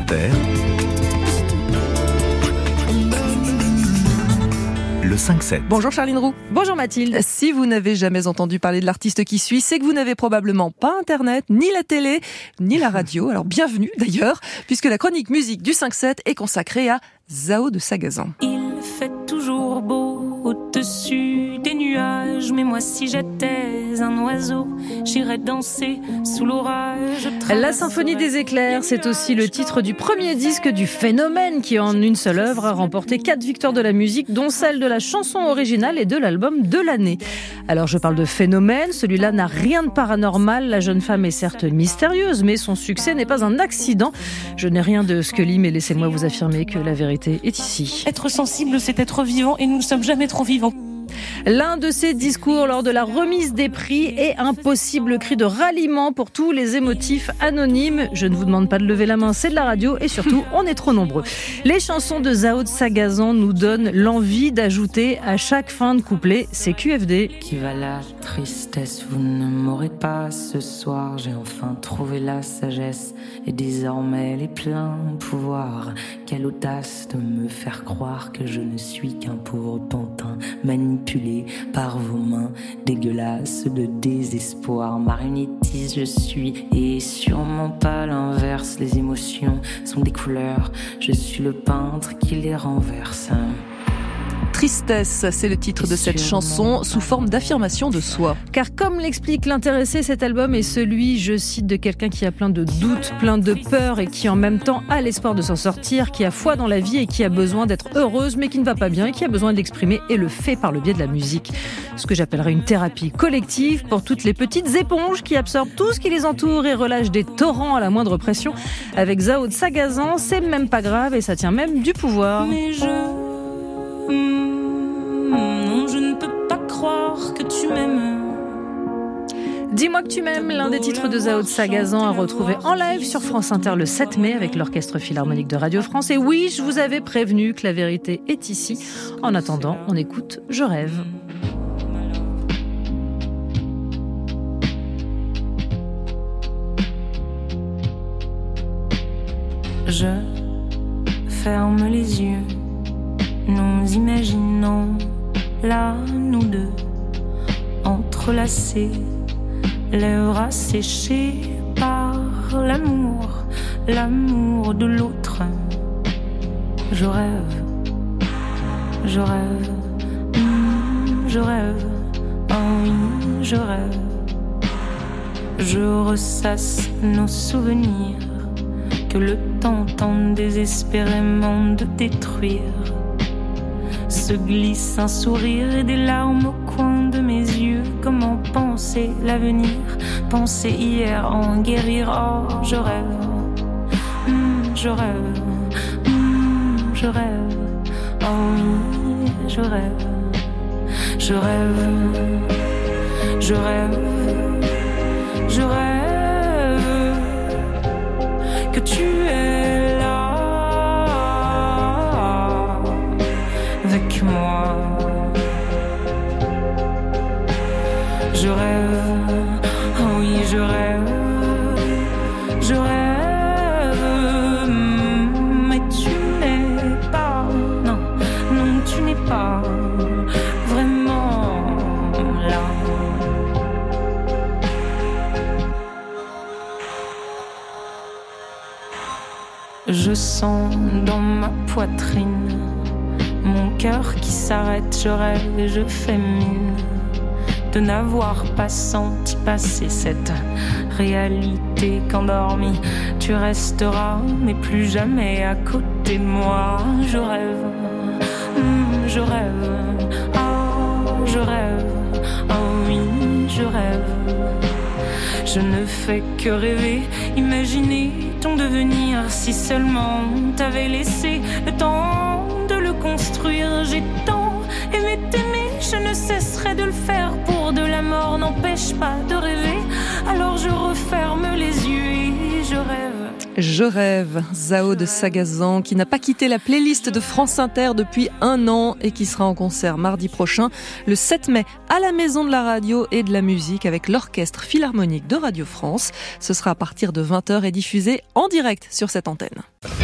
Inter, le 5-7. Bonjour Charline Roux. Bonjour Mathilde. Si vous n'avez jamais entendu parler de l'artiste qui suit, c'est que vous n'avez probablement pas Internet, ni la télé, ni la radio. Alors bienvenue d'ailleurs, puisque la chronique musique du 5-7 est consacrée à Zao de Sagazan. Il fait toujours beau au-dessus des nuages, mais moi si j'étais un oiseau, j'irais danser sous l'orage. La symphonie des éclairs, c'est aussi le titre du premier disque du Phénomène qui en une seule œuvre a remporté 4 victoires de la musique, dont celle de la chanson originale et de l'album de l'année. Alors je parle de Phénomène, celui-là n'a rien de paranormal, la jeune femme est certes mystérieuse, mais son succès n'est pas un accident. Je n'ai rien de Scully, mais laissez-moi vous affirmer que la vérité est ici. Être sensible, c'est être vivant, et nous ne sommes jamais trop vivants. L'un de ses discours lors de la remise des prix est un possible cri de ralliement pour tous les émotifs anonymes. Je ne vous demande pas de lever la main, c'est de la radio et surtout, on est trop nombreux. Les chansons de Zao de Sagazan nous donnent l'envie d'ajouter à chaque fin de couplet CQFD. Qui va la tristesse, vous ne m'aurez pas ce soir. J'ai enfin trouvé la sagesse et désormais les pleins pouvoirs. Quelle audace de me faire croire que je ne suis qu'un pauvre pantin manipulé par vos mains dégueulasses de désespoir. Marionnettiste je suis et sûrement pas l'inverse. Les émotions sont des couleurs, je suis le peintre qui les renverse. Tristesse, c'est le titre de cette chanson sous forme d'affirmation de soi. Car comme l'explique l'intéressé, cet album est celui, je cite, de quelqu'un qui a plein de doutes, plein de peurs et qui en même temps a l'espoir de s'en sortir, qui a foi dans la vie et qui a besoin d'être heureuse mais qui ne va pas bien et qui a besoin de l'exprimer et le fait par le biais de la musique. Ce que j'appellerais une thérapie collective pour toutes les petites éponges qui absorbent tout ce qui les entoure et relâchent des torrents à la moindre pression. Avec Zao de Sagazan, c'est même pas grave et ça tient même du pouvoir. Mais je ne peux pas croire que tu m'aimes. Dis-moi que tu m'aimes, l'un des titres de Zao de Sagazan à retrouver en live sur France Inter le 7 mai avec l'Orchestre Philharmonique de Radio France. Et oui, je vous avais prévenu que la vérité est ici. En attendant, on écoute Je rêve. Je ferme les yeux, nous imaginons là, nous deux, entrelacés, lèvres asséchées par l'amour, l'amour de l'autre. Je rêve, je rêve, je rêve, oh oui, je rêve. Je ressasse nos souvenirs que le temps tente désespérément de détruire. Se glisse un sourire et des larmes au coin de mes yeux. Comment penser l'avenir, penser hier, en guérir. Oh, je rêve, je rêve, je rêve. Oh oui, je rêve, je rêve, je rêve, je rêve que tu es là avec moi. Je rêve, oh oui, je rêve, je rêve, mais tu n'es pas, non, non, tu n'es pas vraiment là. Je sens dans ma poitrine mon cœur qui s'arrête, je rêve et je fais mine de n'avoir pas senti passer cette réalité qu'endormi tu resteras, mais plus jamais à côté de moi. Je rêve, je rêve, oh je rêve, oh oui je rêve. Je ne fais que rêver, imaginer ton devenir. Si seulement t'avais laissé le temps de le construire. J'ai tant aimé t'aimer, je ne cesserai de le faire. Pour de la mort n'empêche pas de rêver. Alors je referme les yeux et je rêve. Je rêve, Zao de Sagazan, qui n'a pas quitté la playlist de France Inter depuis 1 an et qui sera en concert mardi prochain, le 7 mai, à la Maison de la Radio et de la Musique avec l'Orchestre Philharmonique de Radio France. Ce sera à partir de 20h et diffusé en direct sur cette antenne.